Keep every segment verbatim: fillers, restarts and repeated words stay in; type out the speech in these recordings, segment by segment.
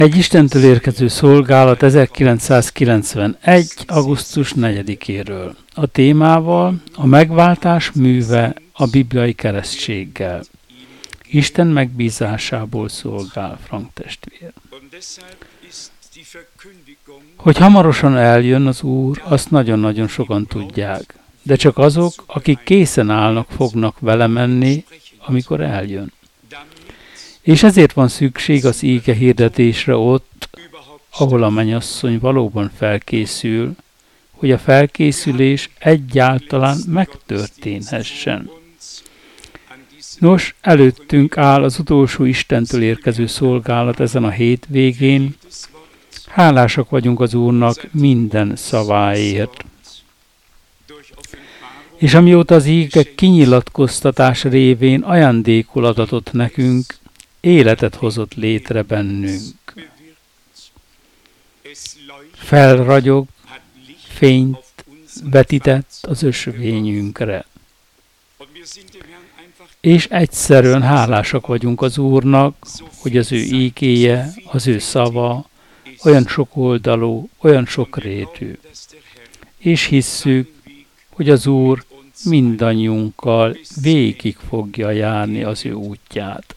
Egy Istentől érkező szolgálat ezerkilencszázkilencvenegy. augusztus negyedikéről. A témával a megváltás műve a bibliai keresztséggel. Isten megbízásából szolgál Frank testvér. Hogy hamarosan eljön az Úr, azt nagyon-nagyon sokan tudják. De csak azok, akik készen állnak, fognak vele menni, amikor eljön. És ezért van szükség az íge hirdetésre ott, ahol a mennyasszony valóban felkészül, hogy a felkészülés egyáltalán megtörténhessen. Nos, előttünk áll az utolsó Istentől érkező szolgálat ezen a hétvégén. Hálásak vagyunk az Úrnak minden szaváért. És amióta az íge kinyilatkoztatás révén ajándékul adatot nekünk, életet hozott létre bennünk. Felragyog, fényt vetített az ösvényünkre. És egyszerűen hálásak vagyunk az Úrnak, hogy az ő ígéje, az ő szava olyan sokoldalú, olyan sokrétű. És hisszük, hogy az Úr mindannyiunkkal végig fogja járni az ő útját.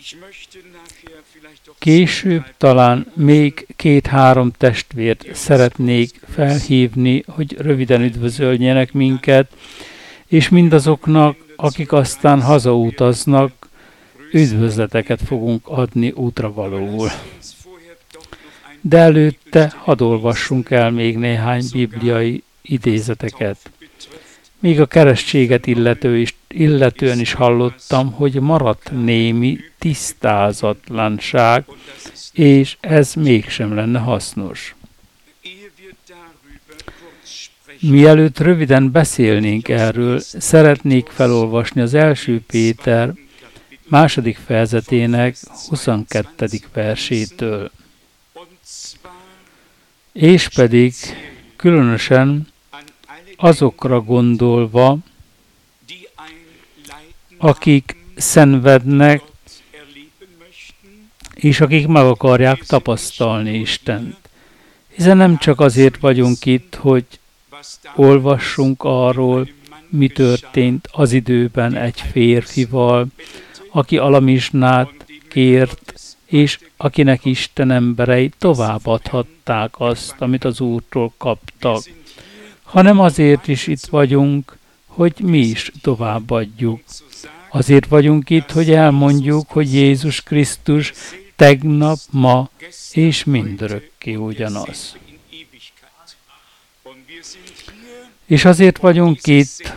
Később talán még két-három testvért szeretnék felhívni, hogy röviden üdvözöljenek minket, és mindazoknak, akik aztán hazautaznak, üdvözleteket fogunk adni útravalóul. De előtte hadd olvassunk el még néhány bibliai idézeteket. Még a keresztséget illető is, illetően is hallottam, hogy maradt némi tisztázatlanság, és ez mégsem lenne hasznos. Mielőtt röviden beszélnénk erről, szeretnék felolvasni az első Péter második fejezetének huszonkettedik versétől. És pedig különösen azokra gondolva, akik szenvednek, és akik meg akarják tapasztalni Istent. Hiszen nem csak azért vagyunk itt, hogy olvassunk arról, mi történt az időben egy férfival, aki alamizsnát kért, és akinek Isten emberei továbbadhatták azt, amit az Úrtól kaptak, hanem azért is itt vagyunk, hogy mi is továbbadjuk. Azért vagyunk itt, hogy elmondjuk, hogy Jézus Krisztus tegnap, ma és mindörökké ugyanaz. És azért vagyunk itt,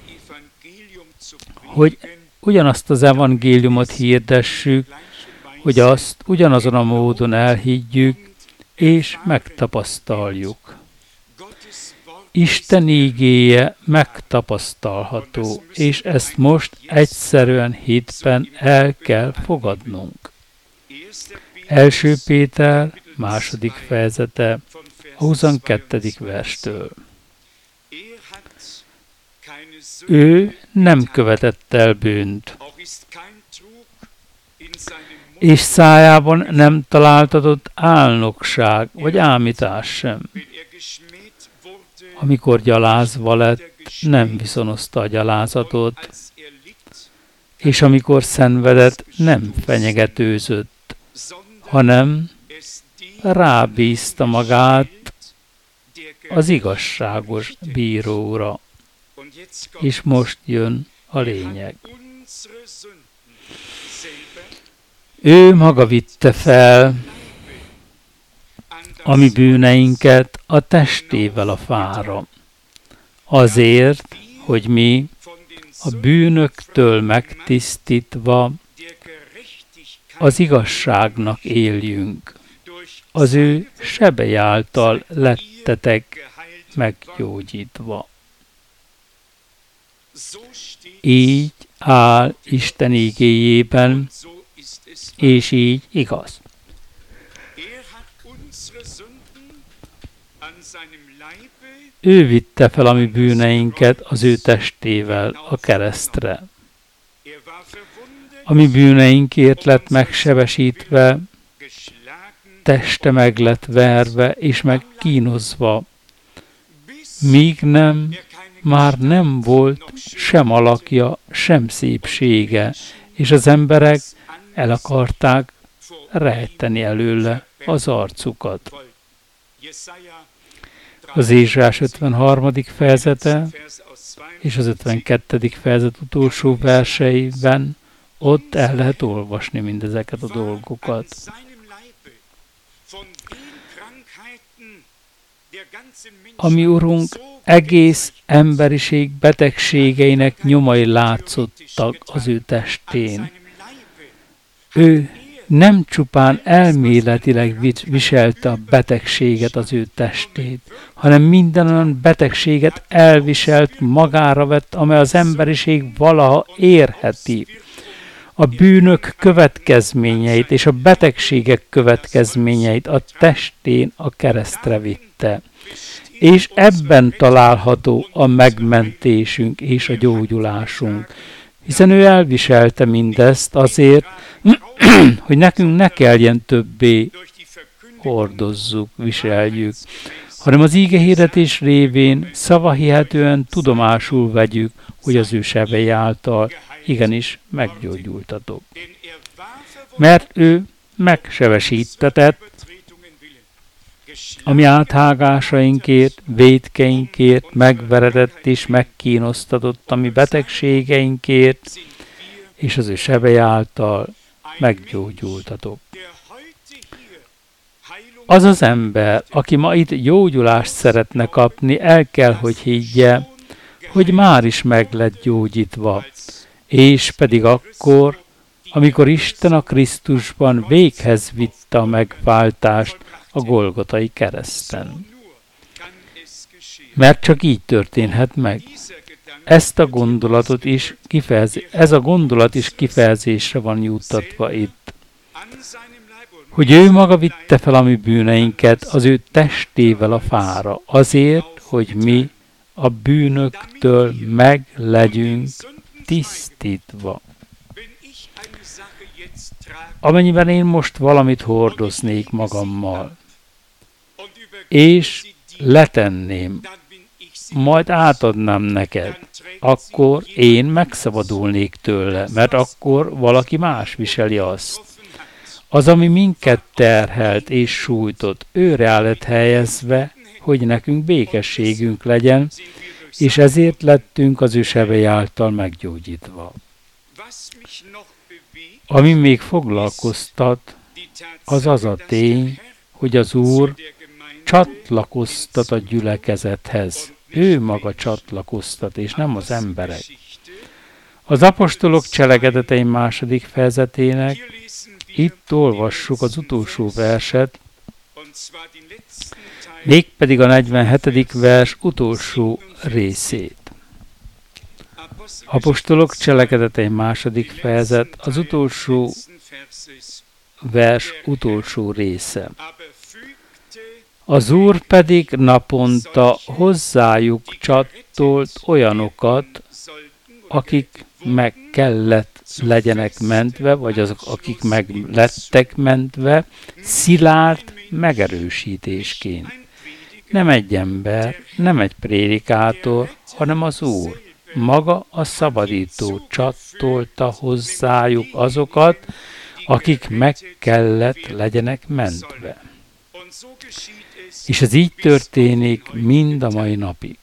hogy ugyanazt az evangéliumot hirdessük, hogy azt ugyanazon a módon elhiggyük és megtapasztaljuk. Isten ígéje megtapasztalható, és ezt most egyszerűen hitben el kell fogadnunk. Első Péter második fejezete a huszonkettedik verstől. Ő nem követett el bűnt, és szájában nem találtatott álnokság vagy ámítás sem. Amikor gyalázva lett, nem viszonozta a gyalázatot, és amikor szenvedett, nem fenyegetőzött, hanem rábízta magát az igazságos bíróra. És most jön a lényeg. Ő maga vitte fel a mi bűneinket a testével a fára, azért, hogy mi a bűnöktől megtisztítva az igazságnak éljünk. Az ő sebei által lettetek meggyógyítva. Így áll Isten ígéjében, és így igaz. Ő vitte fel a mi bűneinket az ő testével a keresztre. A mi bűneinkért lett megsebesítve, teste meg lett verve és megkínozva, míg nem, már nem volt sem alakja, sem szépsége, és az emberek el akarták rejteni előle az arcukat. Az Ézsaiás ötvenharmadik fejezete és az ötvenkettedik fejezet utolsó verseiben ott el lehet olvasni mindezeket a dolgokat. A mi Urunk egész emberiség betegségeinek nyomai látszottak az ő testén. Ő nem csupán elméletileg viselte a betegséget az ő testét, hanem minden olyan betegséget elviselt, magára vett, amely az emberiség valaha érheti. A bűnök következményeit és a betegségek következményeit a testén a keresztre vitte. És ebben található a megmentésünk és a gyógyulásunk, hiszen ő elviselte mindezt azért, hogy nekünk ne kelljen többé hordozzuk, viseljük, hanem az ígehirdetés révén szavahihetően tudomásul vegyük, hogy az ő sebei által igenis meggyógyultatok. Mert ő megsebesítetett a mi áthágásainkért, vétkeinkért, megveredett és megkínoztatott a mi betegségeinkért, és az ő sebei által meggyógyultatok. Az az ember, aki ma itt gyógyulást szeretne kapni, el kell, hogy higgye, hogy már is meg lett gyógyítva, és pedig akkor, amikor Isten a Krisztusban véghez vitte a megváltást a Golgotai kereszten. Mert csak így történhet meg. Ezt a gondolatot is kifejez, ez a gondolat is kifejezésre van juttatva itt. Hogy ő maga vitte fel a mi bűneinket az ő testével a fára, azért, hogy mi a bűnöktől meg legyünk tisztítva. Amennyiben én most valamit hordoznék magammal, és letenném, majd átadnám neked, akkor én megszabadulnék tőle, mert akkor valaki más viseli azt. Az, ami minket terhelt és sújtott, őre lett helyezve, hogy nekünk békességünk legyen, és ezért lettünk az ő sebei által meggyógyítva. Ami még foglalkoztat, az az a tény, hogy az Úr csatlakoztat a gyülekezethez. Ő maga csatlakoztat, és nem az emberek. Az apostolok cselekedetei második fejezetének itt olvassuk az utolsó verset, mégpedig a negyvenhetedik vers utolsó részét. Apostolok cselekedetei második fejezet, az utolsó vers utolsó része. Az Úr pedig naponta hozzájuk csatolt olyanokat, akik meg kellett legyenek mentve, vagy azok, akik meg lettek mentve, szilárd megerősítésként. Nem egy ember, nem egy prédikátor, hanem az Úr. Maga a szabadító csatolta hozzájuk azokat, akik meg kellett legyenek mentve. És ez így történik mind a mai napig.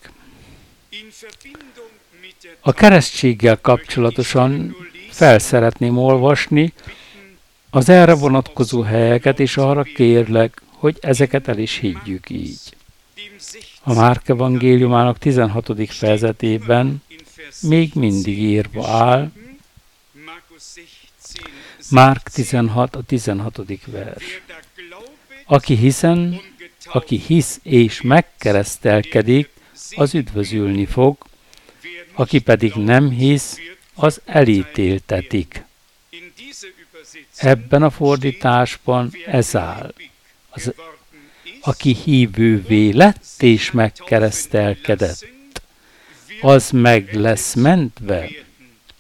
A keresztséggel kapcsolatosan fel szeretném olvasni az erre vonatkozó helyeket, és arra kérlek, hogy ezeket el is higgyük így. A Márk evangéliumának tizenhatodik fejezetében még mindig írva áll, Márk tizenhat, a tizenhatodik vers. Aki hiszen, aki hisz és megkeresztelkedik, az üdvözülni fog, aki pedig nem hisz, az elítéltetik. Ebben a fordításban ez áll. Az, aki hívővé lett és megkeresztelkedett, az meg lesz mentve.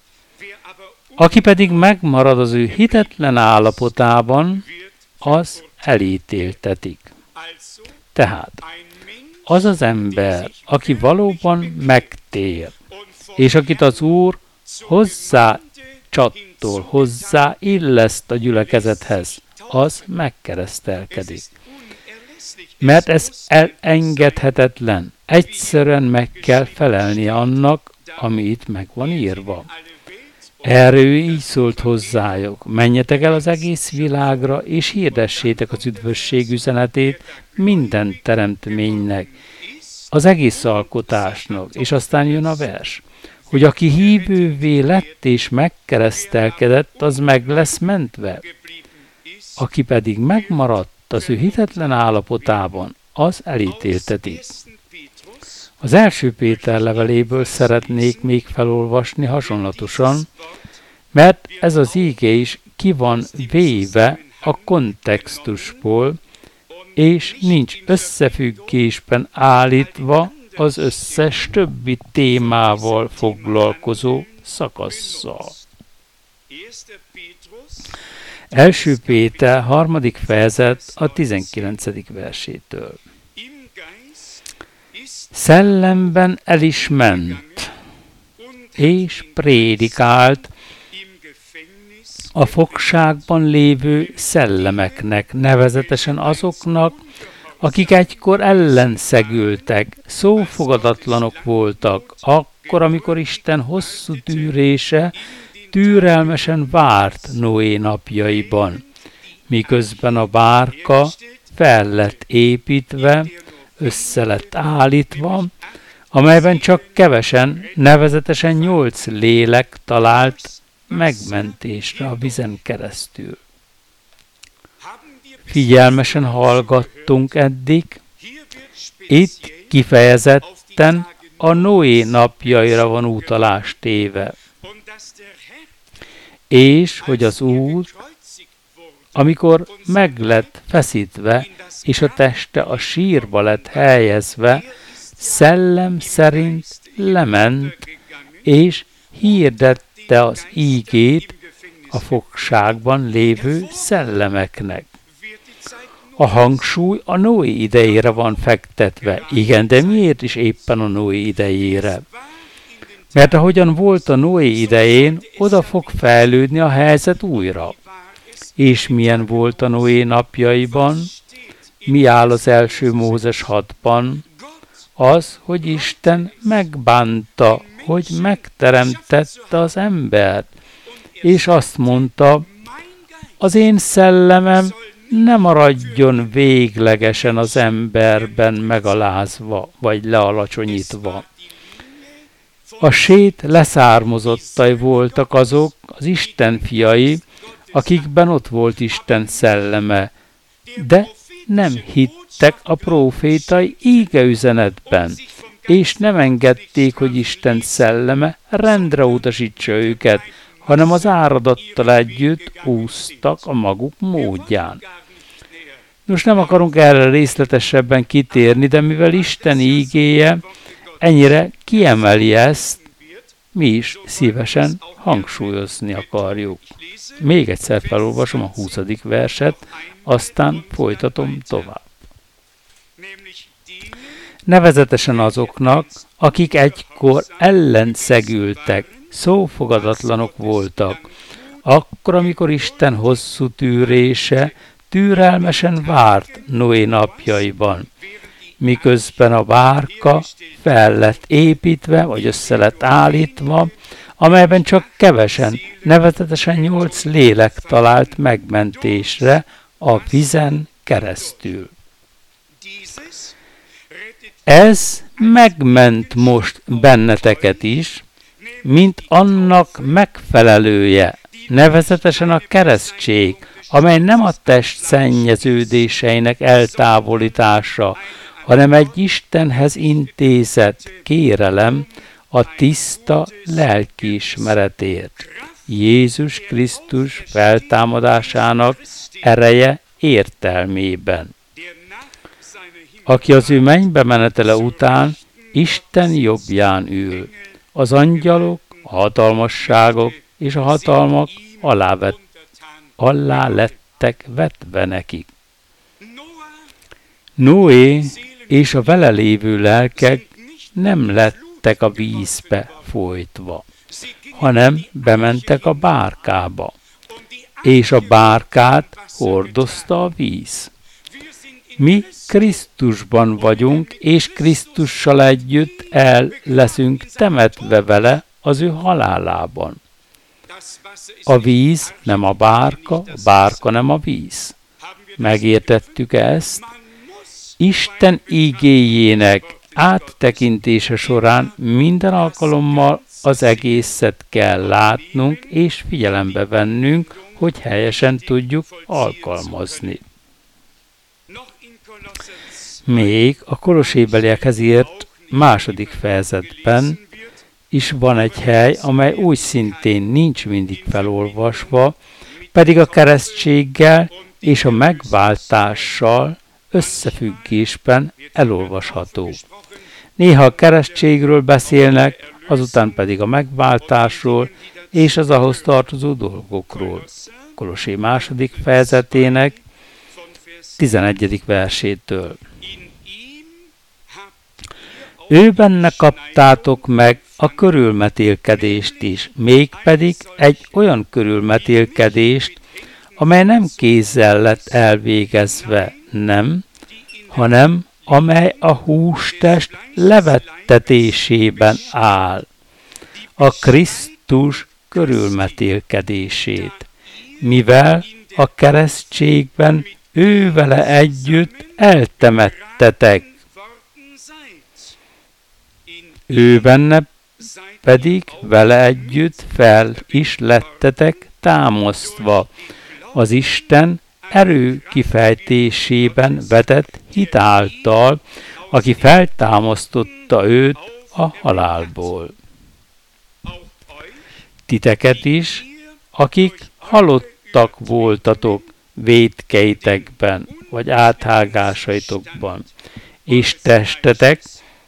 Aki pedig megmarad az ő hitetlen állapotában, az elítéltetik. Tehát az az ember, aki valóban megtér, és akit az Úr hozzá csattol, hozzá illeszt a gyülekezethez, az megkeresztelkedik. Mert ez elengedhetetlen. Egyszerűen meg kell felelnie annak, ami itt meg van írva. Erről ő így szólt hozzájuk: menjetek el az egész világra, és hirdessétek az üdvösség üzenetét minden teremtménynek, az egész alkotásnak. És aztán jön a vers, hogy aki hívővé lett és megkeresztelkedett, az meg lesz mentve. Aki pedig megmaradt az ő hitetlen állapotában, az elítéltetik. Az első Péter leveléből szeretnék még felolvasni hasonlatosan, mert ez az íge is ki van véve a kontextusból, és nincs összefüggésben állítva az összes többi témával foglalkozó szakasszal. Első Péter harmadik fejezet a tizenkilencedik versétől. Szellemben el is ment, és prédikált a fogságban lévő szellemeknek, nevezetesen azoknak, akik egykor ellenszegültek, szófogadatlanok voltak, akkor, amikor Isten hosszú tűrése türelmesen várt Noé napjaiban, miközben a bárka fel lett építve, össze lett állítva, amelyben csak kevesen, nevezetesen nyolc lélek talált megmentésre a vízen keresztül. Figyelmesen hallgattunk eddig, itt kifejezetten a Noé napjaira van utalás téve, és hogy az Úr, amikor meg lett feszítve, és a teste a sírba lett helyezve, szellem szerint lement, és hirdette az ígét a fogságban lévő szellemeknek. A hangsúly a Noé idejére van fektetve. Igen, de miért is éppen a Noé idejére? Mert ahogyan volt a Noé idején, oda fog fejlődni a helyzet újra. És milyen volt a Noé napjaiban? Mi áll az első Mózes hatban? Az, hogy Isten megbánta, hogy megteremtette az embert, és azt mondta, az én szellemem ne maradjon véglegesen az emberben megalázva, vagy lealacsonyítva. A sét leszármazottai voltak azok, az Isten fiai, akikben ott volt Isten szelleme, de nem hittek a prófétai ígeüzenetben, és nem engedték, hogy Isten szelleme rendre utasítsa őket, hanem az áradattal együtt úsztak a maguk módján. Most nem akarunk erre részletesebben kitérni, de mivel Isten ígéje ennyire kiemeli ezt, mi is szívesen hangsúlyozni akarjuk. Még egyszer felolvasom a huszadik verset, aztán folytatom tovább. Nevezetesen azoknak, akik egykor ellenszegültek, szófogadatlanok voltak, akkor, amikor Isten hosszú tűrése türelmesen várt Noé napjaiban, miközben a bárka fel lett építve, vagy össze lett állítva, amelyben csak kevesen, nevezetesen nyolc lélek talált megmentésre a vízen keresztül. Ez megment most benneteket is, mint annak megfelelője, nevezetesen a keresztség, amely nem a test szennyeződéseinek eltávolítása, hanem egy Istenhez intézett kérelem a tiszta lelkiismeretért, Jézus Krisztus feltámadásának ereje értelmében, aki az ő mennybe menetele után Isten jobbján ül. Az angyalok, a hatalmasságok és a hatalmak alá, vet, alá lettek vetve nekik. Noé és a vele lévő lelkek nem lettek a vízbe folytva, hanem bementek a bárkába, és a bárkát hordozta a víz. Mi Krisztusban vagyunk, és Krisztussal együtt el leszünk temetve vele az ő halálában. A víz nem a bárka, a bárka nem a víz. Megértettük ezt? Isten igéjének áttekintése során minden alkalommal az egészet kell látnunk és figyelembe vennünk, hogy helyesen tudjuk alkalmazni. Még a Kolossébeliekhez írt második fejezetben is van egy hely, amely úgy szintén nincs mindig felolvasva, pedig a keresztséggel és a megváltással összefüggésben elolvasható. Néha a keresztségről beszélnek, azután pedig a megváltásról és az ahhoz tartozó dolgokról. Kolossé második fejezetének tizenegyedik versétől. Ő benne kaptátok meg a körülmetélkedést is, mégpedig egy olyan körülmetélkedést, amely nem kézzel lett elvégezve, nem, hanem amely a hústest levettetésében áll, a Krisztus körülmetélkedését, mivel a keresztségben ő vele együtt eltemettetek. Ő benne pedig vele együtt fel is lettetek támasztva, az Isten erő kifejtésében vetett hit által, aki feltámasztotta őt a halálból. Titeket is, akik halottak voltatok vétkeitekben, vagy áthágásaitokban, és testetek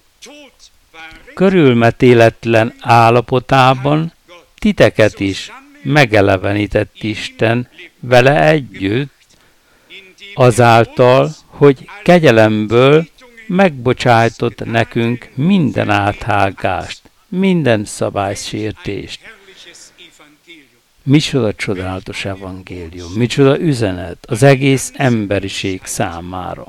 körülmetéletlen állapotában titeket is megelevenített Isten vele együtt, azáltal, hogy kegyelemből megbocsájtott nekünk minden áthágást, minden szabálysértést. Micsoda csodálatos evangélium, micsoda üzenet az egész emberiség számára.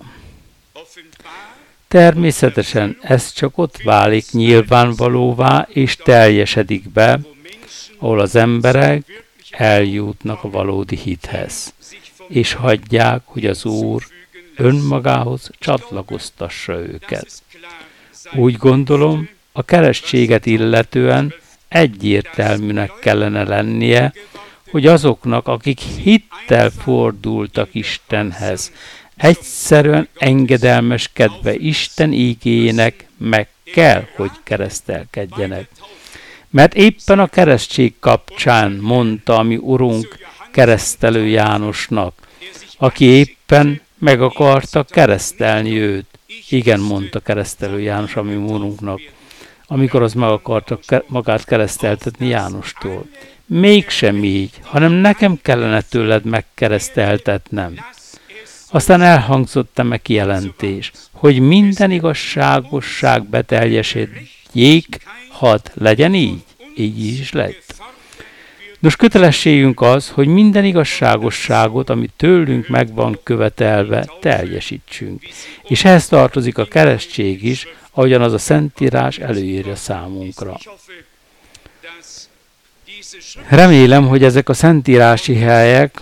Természetesen ez csak ott válik nyilvánvalóvá és teljesedik be, ahol az emberek eljutnak a valódi hithez, és hagyják, hogy az Úr önmagához csatlakoztassa őket. Úgy gondolom, a keresztséget illetően egyértelműnek kellene lennie, hogy azoknak, akik hittel fordultak Istenhez, egyszerűen engedelmeskedve Isten ígéjének meg kell, hogy keresztelkedjenek. Mert éppen a keresztség kapcsán mondta a mi Urunk Keresztelő Jánosnak, aki éppen meg akarta keresztelni őt. Igen, mondta Keresztelő János a mi Urunknak, amikor az meg akarta magát kereszteltetni Jánostól. Mégsem így, hanem nekem kellene tőled megkereszteltetnem. Aztán elhangzott a kijelentés, hogy minden igazságosság beteljesedjék, hadd legyen így, így is lett. Nos, kötelességünk az, hogy minden igazságosságot, ami tőlünk meg van követelve, teljesítsünk. És ehhez tartozik a keresztség is, ahogyan az a Szentírás előírja számunkra. Remélem, hogy ezek a szentírási helyek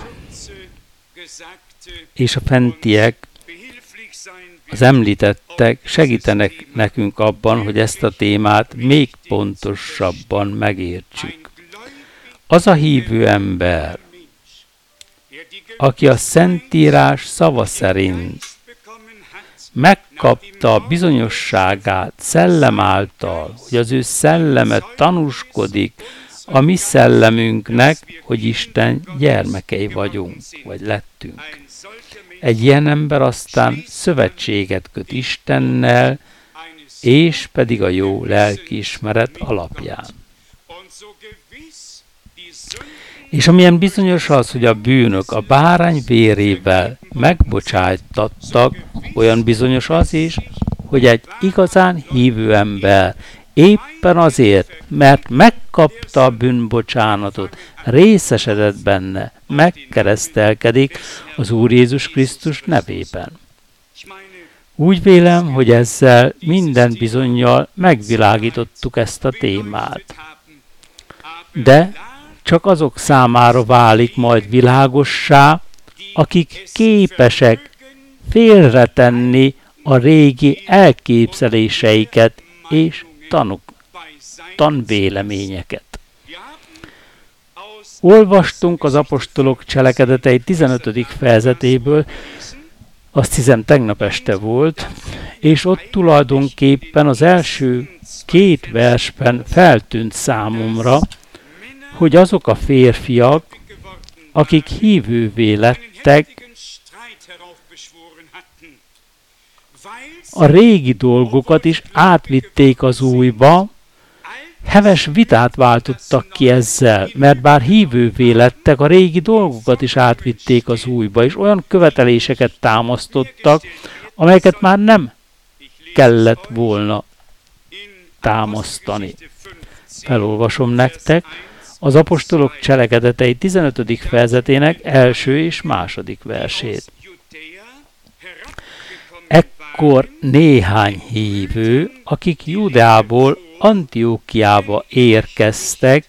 és a fentiek, az említettek segítenek nekünk abban, hogy ezt a témát még pontosabban megértsük. Az a hívő ember, aki a Szentírás szava szerint megkapta a bizonyosságát szellem által, hogy az ő szelleme tanúskodik a mi szellemünknek, hogy Isten gyermekei vagyunk, vagy lettünk. Egy ilyen ember aztán szövetséget köt Istennel, és pedig a jó lelkiismeret alapján. És amilyen bizonyos az, hogy a bűnök a bárány vérével megbocsájtattak, olyan bizonyos az is, hogy egy igazán hívő ember éppen azért, mert megkapta a bűnbocsánatot, részesedett benne, megkeresztelkedik az Úr Jézus Krisztus nevében. Úgy vélem, hogy ezzel minden bizonnyal megvilágítottuk ezt a témát. De csak azok számára válik majd világossá, akik képesek félretenni a régi elképzeléseiket és tanuk, tanvéleményeket. Olvastunk az apostolok cselekedetei tizenötödik fejezetéből, azt hiszem tegnap este volt, és ott tulajdonképpen az első két versben feltűnt számomra, hogy azok a férfiak, akik hívővé lettek, a régi dolgokat is átvitték az újba, heves vitát váltottak ki ezzel, mert bár hívővé lettek, a régi dolgokat is átvitték az újba, és olyan követeléseket támasztottak, amelyeket már nem kellett volna támasztani. Felolvasom nektek az apostolok cselekedetei tizenötödik fejezetének első és második versét. Ekkor néhány hívő, akik Judeából Antiókiába érkeztek,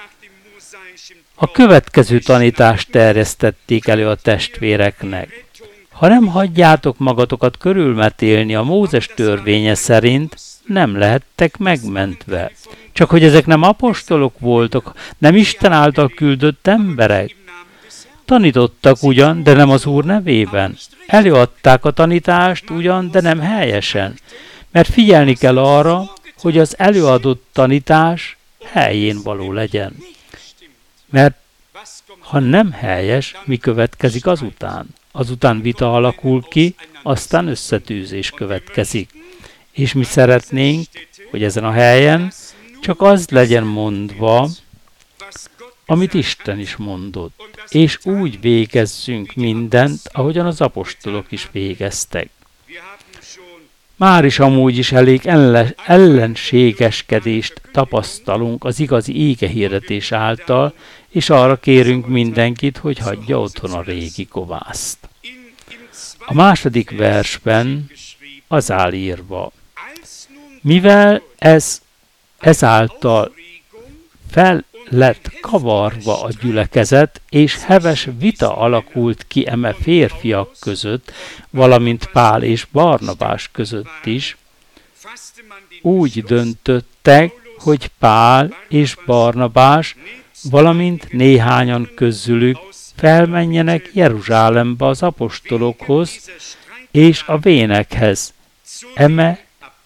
a következő tanítást terjesztették elő a testvéreknek. Ha nem hagyjátok magatokat körülmetélni a Mózes törvénye szerint, nem lehettek megmentve. Csak hogy ezek nem apostolok voltak, nem Isten által küldött emberek. Tanítottak ugyan, de nem az Úr nevében. Előadták a tanítást ugyan, de nem helyesen. Mert figyelni kell arra, hogy az előadott tanítás helyén való legyen. Mert ha nem helyes, mi következik azután? Azután vita alakul ki, aztán összetűzés következik. És mi szeretnénk, hogy ezen a helyen csak az legyen mondva, amit Isten is mondott, és úgy végezzünk mindent, ahogyan az apostolok is végeztek. Már is amúgy is elég ellen, ellenségeskedést tapasztalunk az igazi ígehirdetés által, és arra kérünk mindenkit, hogy hagyja otthon a régi kovászt. A második versben az áll írva: mivel ez ezáltal fel lett kavarva a gyülekezet, és heves vita alakult ki eme férfiak között, valamint Pál és Barnabás között is, úgy döntöttek, hogy Pál és Barnabás, valamint néhányan közülük felmenjenek Jeruzsálembe az apostolokhoz és a vénekhez, eme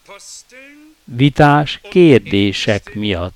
vitás kérdések miatt.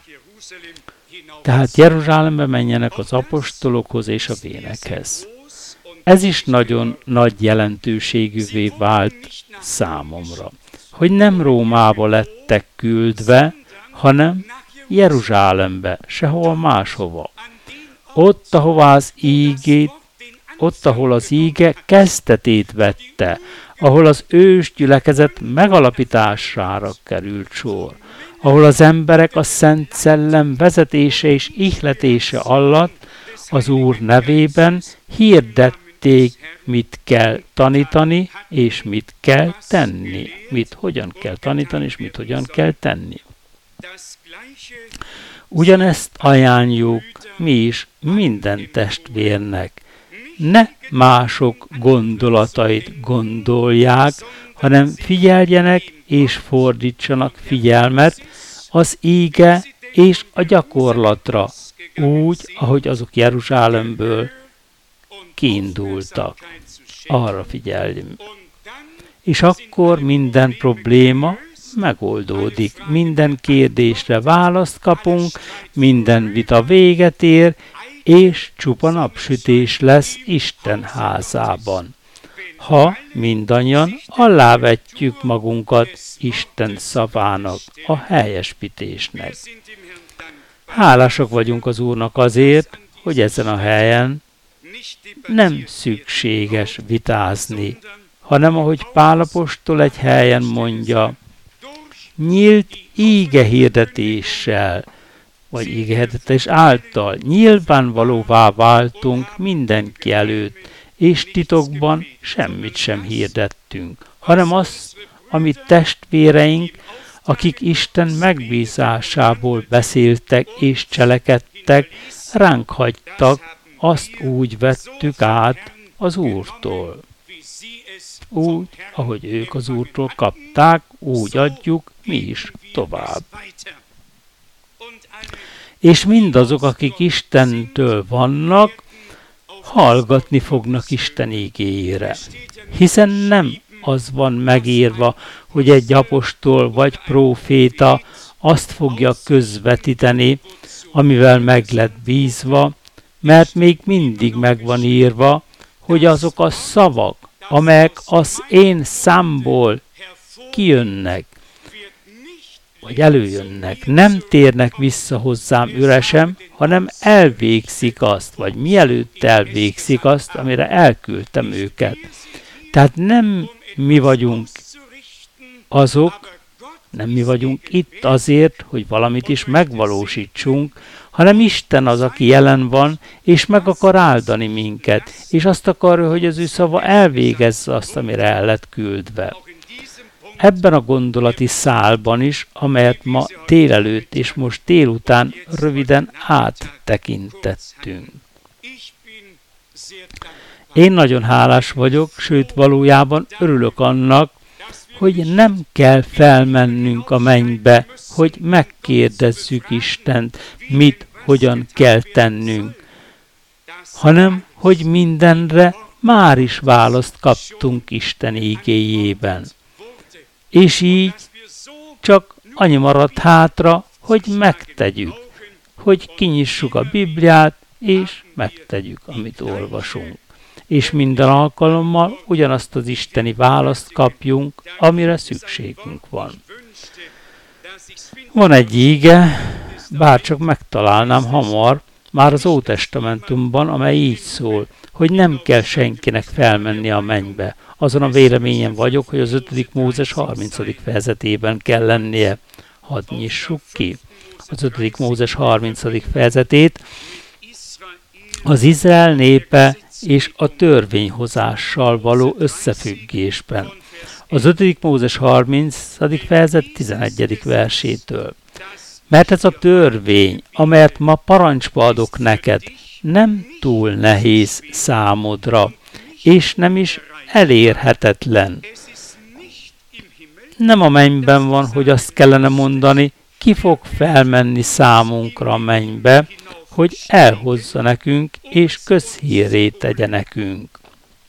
Tehát Jeruzsálembe menjenek az apostolokhoz és a vénekhez. Ez is nagyon nagy jelentőségűvé vált számomra, hogy nem Rómába lettek küldve, hanem Jeruzsálembe, sehol máshova. Ott, ahová az ígét, ott, ahol az íge kezdetét vette, ahol az ős gyülekezet megalapítására került sor, ahol az emberek a Szent Szellem vezetése és ihletése alatt az Úr nevében hirdették, mit kell tanítani, és mit kell tenni. Mit hogyan kell tanítani, és mit hogyan kell tenni. Ugyanezt ajánljuk mi is minden testvérnek. Ne mások gondolatait gondolják, hanem figyeljenek és fordítsanak figyelmet az íge és a gyakorlatra, úgy, ahogy azok Jeruzsálemből kiindultak. Arra figyeljünk. És akkor minden probléma megoldódik, minden kérdésre választ kapunk, minden vita véget ér, és csupa napsütés lesz Isten házában. Ha mindannyian alávetjük magunkat Isten szavának, a helyesbítésnek. Hálásak vagyunk az Úrnak azért, hogy ezen a helyen nem szükséges vitázni, hanem ahogy Pál apostol egy helyen mondja, nyílt ígehirdetéssel, vagy ígehirdetés által nyilvánvalóvá váltunk mindenki előtt, és titokban semmit sem hirdettünk, hanem azt, amit testvéreink, akik Isten megbízásából beszéltek és cselekedtek, ránk hagytak, azt úgy vettük át az Úrtól. Úgy, ahogy ők az Úrtól kapták, úgy adjuk mi is tovább. És mindazok, akik Istentől vannak, hallgatni fognak Isten igéjére. Hiszen nem az van megírva, hogy egy apostol vagy próféta azt fogja közvetíteni, amivel meg lett bízva, mert még mindig meg van írva, hogy azok a szavak, amelyek az én számból kijönnek, vagy előjönnek, nem térnek vissza hozzám üresen, hanem elvégzik azt, vagy mielőtt elvégzik azt, amire elküldtem őket. Tehát nem mi vagyunk azok, nem mi vagyunk itt azért, hogy valamit is megvalósítsunk, hanem Isten az, aki jelen van, és meg akar áldani minket, és azt akarja, hogy az ő szava elvégezze azt, amire el lett küldve. Ebben a gondolati szálban is, amelyet ma délelőtt és most délután röviden áttekintettünk. Én nagyon hálás vagyok, sőt valójában örülök annak, hogy nem kell felmennünk a mennybe, hogy megkérdezzük Istent, mit, hogyan kell tennünk, hanem hogy mindenre már is választ kaptunk Isten igéjében. És így csak annyi maradt hátra, hogy megtegyük, hogy kinyissuk a Bibliát, és megtegyük, amit olvasunk. És minden alkalommal ugyanazt az isteni választ kapjunk, amire szükségünk van. Van egy íge, bárcsak megtalálnám hamar, már az Ótestamentumban, amely így szól, hogy nem kell senkinek felmenni a mennybe. Azon a véleményen vagyok, hogy az ötödik Mózes harmincadik fejezetében kell lennie. Hadd nyissuk ki az ötödik Mózes harmincadik fejezetét. Az Izrael népe és a törvényhozással való összefüggésben. Az ötödik Mózes harmincadik fejezet tizenegyedik versétől. Mert ez a törvény, amelyet ma parancsba adok neked, nem túl nehéz számodra, és nem is elérhetetlen. Nem a mennyben van, hogy azt kellene mondani, ki fog felmenni számunkra a mennybe, hogy elhozza nekünk, és közhírré tegye nekünk.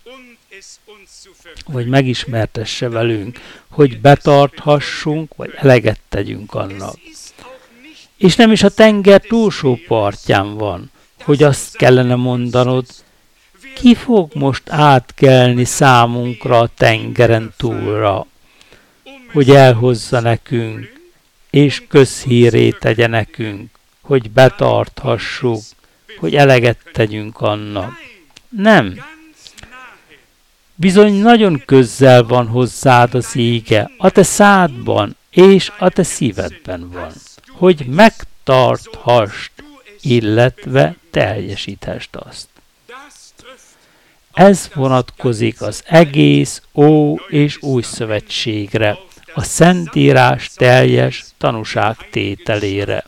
Vagy megismertesse velünk, hogy betarthassunk, vagy eleget tegyünk annak. És nem is a tenger túlsó partján van, hogy azt kellene mondanod, ki fog most átkelni számunkra a tengeren túlra, hogy elhozza nekünk, és közhírré tegye nekünk, hogy betarthassuk, hogy eleget tegyünk annak. Nem. Bizony nagyon közel van hozzád az íge, a te szádban és a te szívedben van, hogy megtarthast, illetve teljesíthest azt. Ez vonatkozik az egész Ó és Új Szövetségre, a Szentírás teljes tanúságtételére.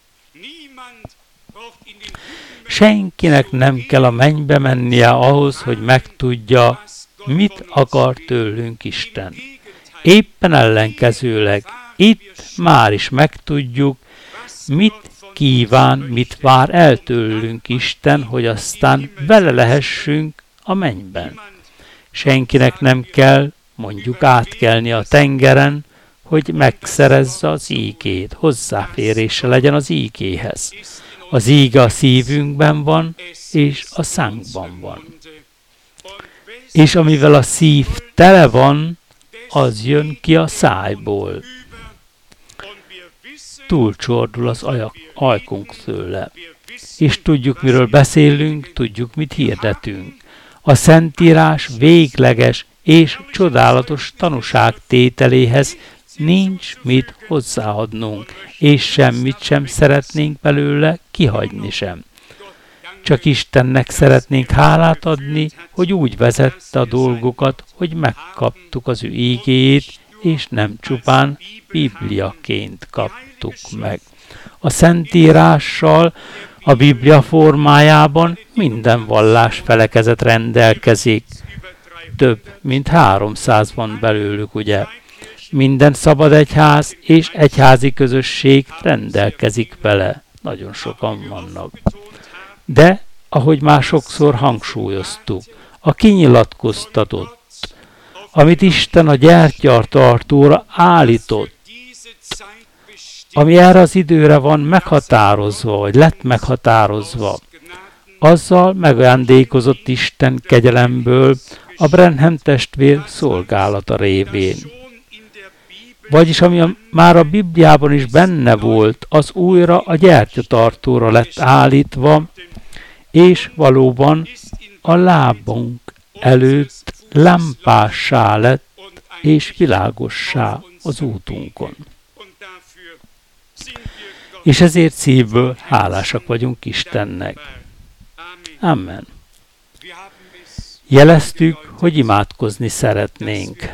Senkinek nem kell a mennybe mennie ahhoz, hogy megtudja, mit akar tőlünk Isten. Éppen ellenkezőleg, itt már is megtudjuk, mit kíván, mit vár el tőlünk Isten, hogy aztán vele lehessünk a mennyben. Senkinek nem kell, mondjuk átkelni a tengeren, hogy megszerezze az ígét, hozzáférése legyen az ígéhez. Az íge a szívünkben van, és a szánkban van. És amivel a szív tele van, az jön ki a szájból. Túlcsordul az ajak, ajkunk tőle. és tudjuk, miről beszélünk, tudjuk, mit hirdetünk. A Szentírás végleges és csodálatos tanúságtételéhez nincs mit hozzáadnunk, és semmit sem szeretnénk belőle kihagyni sem. Csak Istennek szeretnénk hálát adni, hogy úgy vezette a dolgokat, hogy megkaptuk az ő ígéjét, és nem csupán Bibliaként kaptuk meg. A Szentírással a Biblia formájában minden vallás felekezet rendelkezik. Több, mint háromszáz van belőlük, ugye? Minden szabad egyház és egyházi közösség rendelkezik vele. Nagyon sokan vannak. De, ahogy már sokszor hangsúlyoztuk, a kinyilatkoztatott, amit Isten a gyertyartartóra állított, ami erre az időre van meghatározva, vagy lett meghatározva, azzal megajándékozott Isten kegyelemből a Branham testvér szolgálata révén. Vagyis ami a, már a Bibliában is benne volt, az újra a gyertyatartóra lett állítva, és valóban a lábunk előtt lámpássá lett, és világossá az útunkon. És ezért szívből hálásak vagyunk Istennek. Amen. Jeleztük, hogy imádkozni szeretnénk.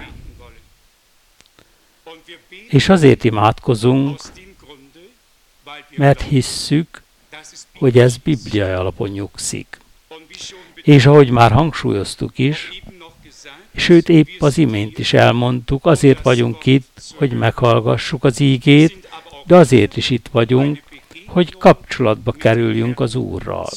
És azért imádkozunk, mert hisszük, hogy ez bibliai alapon nyugszik. És ahogy már hangsúlyoztuk is, sőt épp az imént is elmondtuk, azért vagyunk itt, hogy meghallgassuk az ígét, de azért is itt vagyunk, hogy kapcsolatba kerüljünk az Úrral.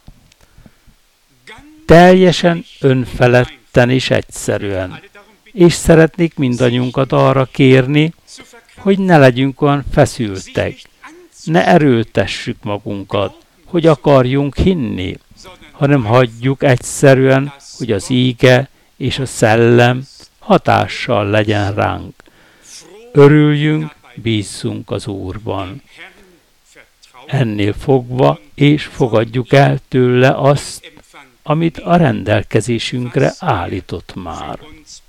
Teljesen önfeledten és egyszerűen. És szeretnék mindannyiunkat arra kérni, hogy ne legyünk olyan feszültek, ne erőltessük magunkat, hogy akarjunk hinni, hanem hagyjuk egyszerűen, hogy az íge és a szellem hatással legyen ránk. Örüljünk, bízzunk az Úrban. Ennél fogva, és fogadjuk el tőle azt, amit a rendelkezésünkre állított már.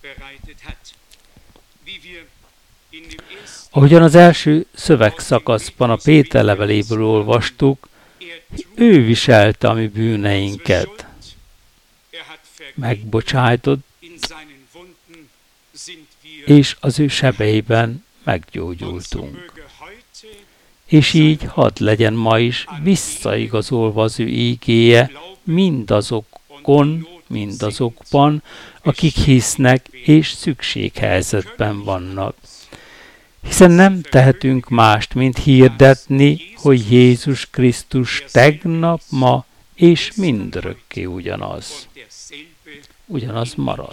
Ahogyan az első szövegszakaszban a Péter leveléből olvastuk, ő viselte a mi bűneinket. Megbocsájtott, és az ő sebeiben meggyógyultunk. És így hadd legyen ma is visszaigazolva az ő ígéje mindazokon, mindazokban, akik hisznek és szükséghelyzetben vannak. Hiszen nem tehetünk mást, mint hirdetni, hogy Jézus Krisztus tegnap, ma és mindörökké ugyanaz. Ugyanaz marad.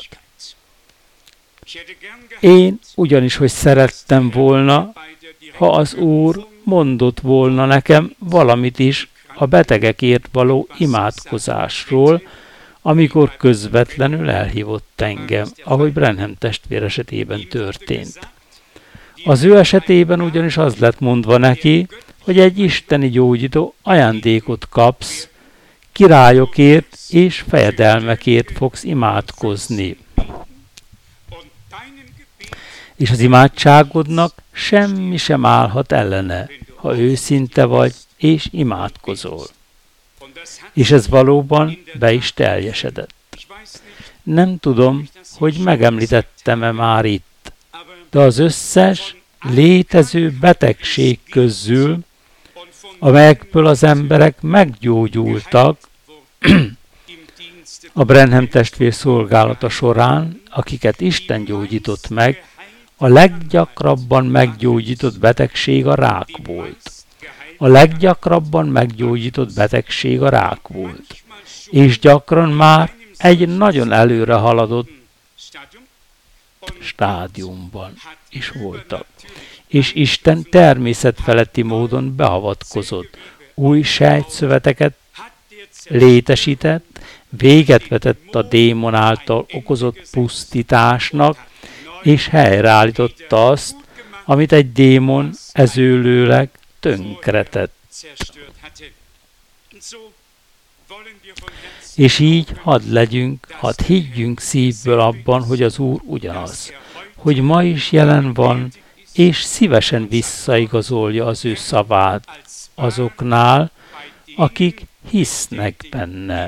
Én ugyanis, hogy szerettem volna, ha az Úr mondott volna nekem valamit is a betegekért való imádkozásról, amikor közvetlenül elhívott engem, ahogy Branham testvér esetében történt. Az ő esetében ugyanis az lett mondva neki, hogy egy isteni gyógyító ajándékot kapsz, királyokért és fejedelmekért fogsz imádkozni. És az imádságodnak semmi sem állhat ellene, ha őszinte vagy és imádkozol. És ez valóban be is teljesedett. Nem tudom, hogy megemlítettem-e már itt, de az összes létező betegség közül, amelyekből az emberek meggyógyultak a Branham testvér szolgálata során, akiket Isten gyógyított meg, a leggyakrabban meggyógyított betegség a rák volt. A leggyakrabban meggyógyított betegség a rák volt. És gyakran már egy nagyon előre haladott stádiumban is voltak. És Isten természetfeletti módon beavatkozott, új sejtszöveteket létesített, véget vetett a démon által okozott pusztításnak, és helyreállította azt, amit egy démon ezőlőleg tönkretett. És így hadd legyünk, hadd higgyünk szívből abban, hogy az Úr ugyanaz, hogy ma is jelen van, és szívesen visszaigazolja az ő szavát azoknál, akik hisznek benne.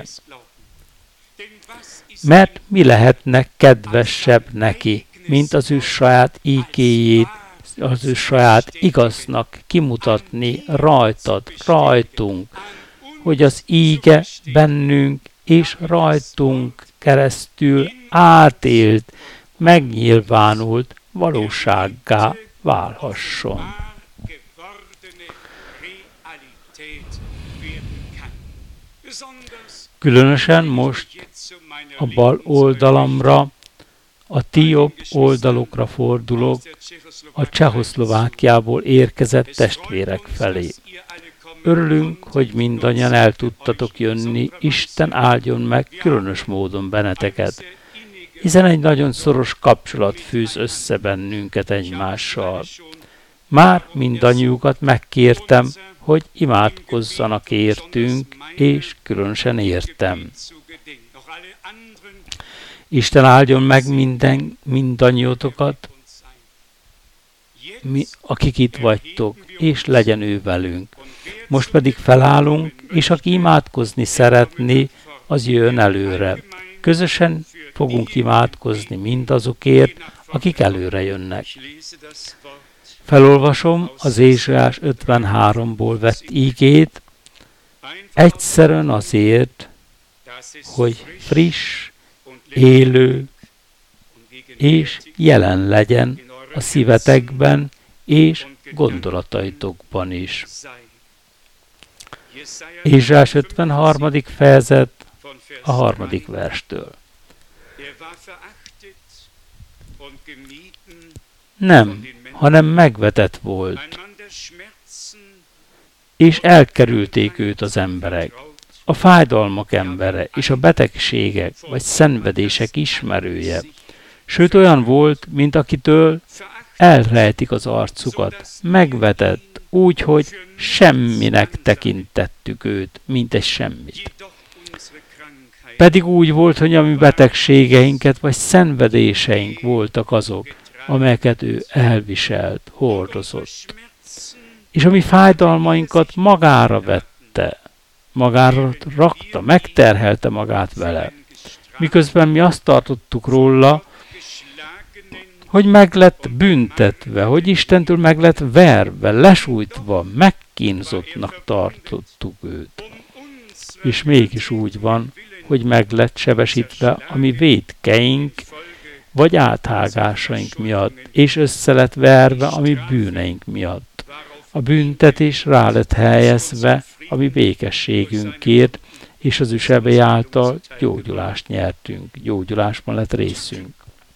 Mert mi lehetne kedvesebb neki, mint az ő saját ígéjét, az ő saját igaznak kimutatni rajtad, rajtunk, hogy az íge bennünk és rajtunk keresztül átélt, megnyilvánult valósággá válhasson. Különösen most a bal oldalamra, a ti jobb oldalukra fordulok, a Csehszlovákiából érkezett testvérek felé. Örülünk, hogy mindannyian el tudtatok jönni, Isten áldjon meg különös módon benneteket, hiszen egy nagyon szoros kapcsolat fűz össze bennünket egymással. Már mindannyiukat megkértem, hogy imádkozzanak értünk, és különösen értem. Isten áldjon meg minden, mindannyiótokat, mi, akik itt vagytok, és legyen ő velünk. Most pedig felállunk, és aki imádkozni szeretné, az jön előre. Közösen fogunk imádkozni mindazokért, akik előre jönnek. Felolvasom az Ézsaiás ötvenháromból vett ígét, egyszerűen azért, hogy friss, élő és jelen legyen a szívetekben és gondolataitokban is. Ézsaiás ötvenharmadik fejezet a harmadik verstől. Nem, hanem megvetett volt, és elkerülték őt az emberek, a fájdalmak embere és a betegségek vagy szenvedések ismerője, sőt olyan volt, mint akitől elrejtik az arcukat, megvetett, úgy, hogy semminek tekintettük őt, mint egy semmit. Pedig úgy volt, hogy a mi betegségeinket vagy szenvedéseink voltak azok, amelyeket ő elviselt, hordozott. És a mi fájdalmainkat magára vette, magára rakta, megterhelte magát vele. Miközben mi azt tartottuk róla, hogy meg lett büntetve, hogy Istentől meg lett verve, lesújtva, megkínzottnak tartottuk őt. És mégis úgy van, hogy meg lett sebesítve a mi vétkeink, vagy áthágásaink miatt, és össze lett verve a mi bűneink miatt. A büntetés rá lett helyezve a mi békességünkért, és az ő sebei által gyógyulást nyertünk, gyógyulásban lett részünk.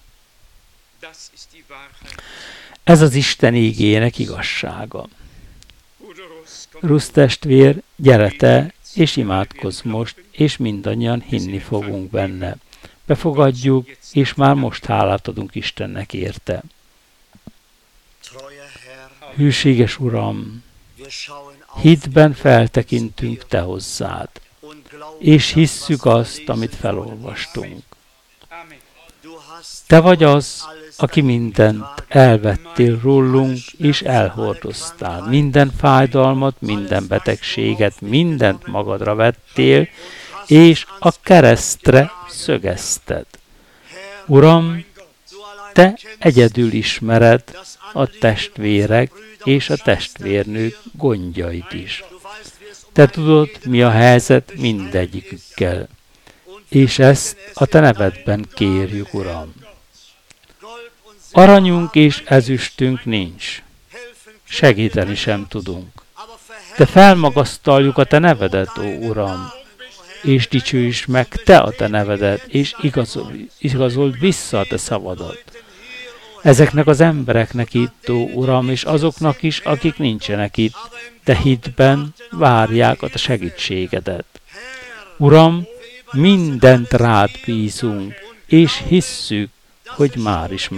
Ez az Isten ígéjének igazsága. Rusz testvér, gyere te, és imádkozz most, és mindannyian hinni fogunk benne. Befogadjuk, és már most hálát adunk Istennek érte. Hűséges Uram, hitben feltekintünk te hozzád, és hisszük azt, amit felolvastunk. Te vagy az, aki mindent elvettél rólunk, és elhordoztál. Minden fájdalmat, minden betegséget, mindent magadra vettél, és a keresztre szögezted. Uram, te egyedül ismered a testvérek és a testvérnők gondjait is. Te tudod, mi a helyzet mindegyikükkel, és ezt a te nevedben kérjük, Uram. Aranyunk és ezüstünk nincs, segíteni sem tudunk. De felmagasztaljuk a te nevedet, ó Uram, és dicsőíts meg te a te nevedet, és igazol, igazold vissza a te szavadat. Ezeknek az embereknek itt, ó Uram, és azoknak is, akik nincsenek itt, de hitben várják a te segítségedet. Uram, mindent rád bízunk, és hisszük, hogy már is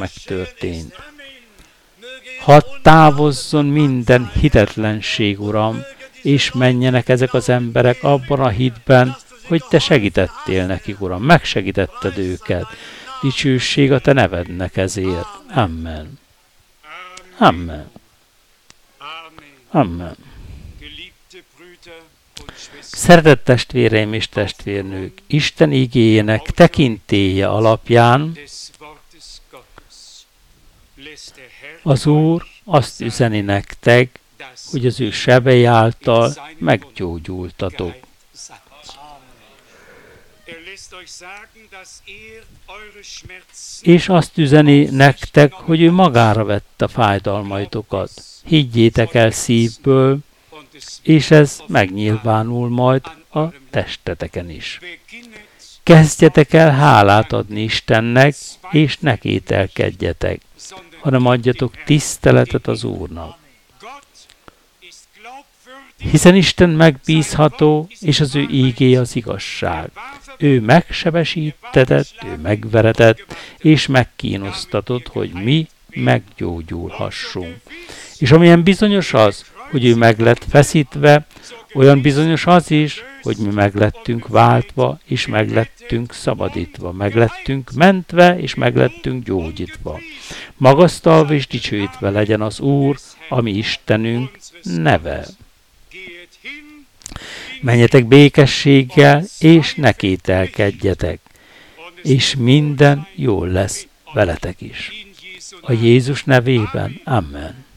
megtörtént. Hadd távozzon minden hitetlenség, Uram, és menjenek ezek az emberek abban a hitben, hogy te segítettél nekik, Uram, megsegítetted őket. Dicsőség a te nevednek ezért. Amen. Amen. Amen. Szeretett testvéreim és testvérnők, Isten igéjének tekintélye alapján az Úr azt üzeni nektek, hogy az ő sebei által meggyógyultatok. És azt üzeni nektek, hogy ő magára vette a fájdalmaitokat. Higgyétek el szívből, és ez megnyilvánul majd a testeteken is. Kezdjetek el hálát adni Istennek, és ne kételkedjetek, hanem adjatok tiszteletet az Úrnak. Hiszen Isten megbízható, és az ő ígéje az igazság. Ő megsebesítetett, ő megveretett, és megkínosztatott, hogy mi meggyógyulhassunk. És amilyen bizonyos az, hogy ő meg lett feszítve, olyan bizonyos az is, hogy mi meglettünk váltva, és meglettünk szabadítva, meglettünk mentve, és meglettünk gyógyítva. Magasztalva és dicsőítve legyen az Úr, ami Istenünk neve. Menjetek békességgel, és ne kételkedjetek, és minden jól lesz veletek is. A Jézus nevében. Amen.